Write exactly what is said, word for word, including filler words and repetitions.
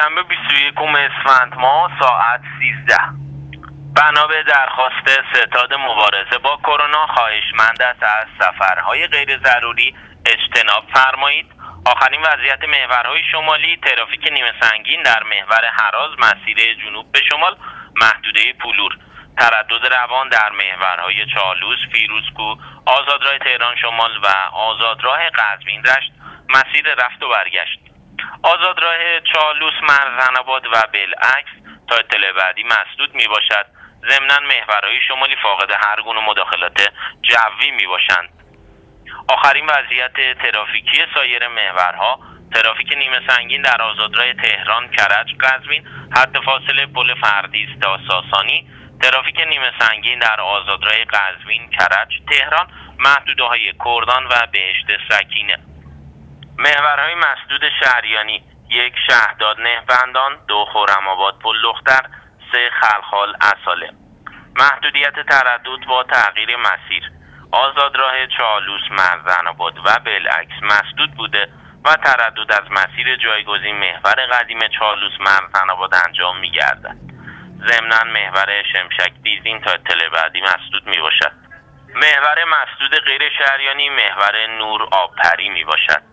دوشنبه بیست و یکم اسفند ماه ساعت سیزده. بنا به درخواست ستاد مبارزه با کرونا خواهشمند است از سفرهای غیر ضروری اجتناب فرمایید. آخرین وضعیت محورهای شمالی: ترافیک نیمه سنگین در محور هراز مسیر جنوب به شمال محدوده پولور، تردد روان در محورهای چالوس، فیروزکوه، آزادراه تهران شمال و آزادراه قزوین رشت مسیر رفت و برگشت. آزادراه چالوس مرزن‌آباد و بالعکس تا اطلاع بعدی مسدود می باشد. ضمناً محورهای شمالی فاقد هر گونه مداخلات جوی می باشند. آخرین وضعیت ترافیکی سایر محورها: ترافیک نیمه سنگین در آزادراه تهران کرج قزوین حد فاصله پل فردیس تا ساسانی، ترافیک نیمه سنگین در آزادراه قزوین کرج تهران محدوده‌های کردان و بهشت سکینه. محورهای مسدود شهریانی: یک شهداد نهبندان، دو خرم‌آباد پل دختر، سه خلخال اصاله. محدودیت تردد با تغییر مسیر: آزادراه چالوس مرزن‌آباد و بالعکس مسدود بوده و تردد از مسیر جایگزین محور قدیم چالوس مرزن‌آباد انجام می‌گردد. ضمناً محور شمشک دیزین تا اطلاع بعدی مسدود می‌باشد. محور مسدود غیر شهریانی محور نور آبپری می‌باشد.